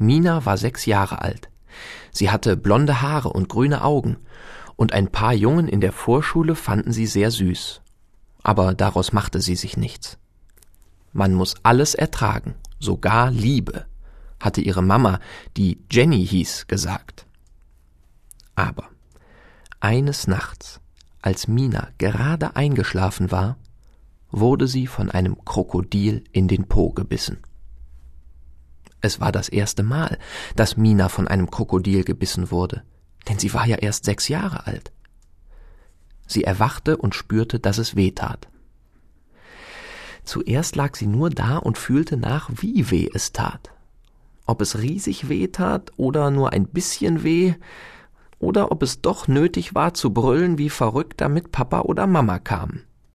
Mina war 6 Jahre alt. Sie hatte blonde Haare und grüne Augen, und ein paar Jungen in der Vorschule fanden sie sehr süß. Aber daraus machte sie sich nichts. Man muss alles ertragen, sogar Liebe, hatte ihre Mama, die Jenny hieß, gesagt. Aber eines Nachts, als Mina gerade eingeschlafen war, wurde sie von einem Krokodil in den Po gebissen. Es war das erste Mal, dass Mina von einem Krokodil gebissen wurde, denn sie war ja erst 6 Jahre alt. Sie erwachte und spürte, dass es weh tat. Zuerst lag sie nur da und fühlte nach, wie weh es tat. Ob es riesig weh tat oder nur ein bisschen weh, oder ob es doch nötig war zu brüllen wie verrückt, damit Papa oder Mama kamen.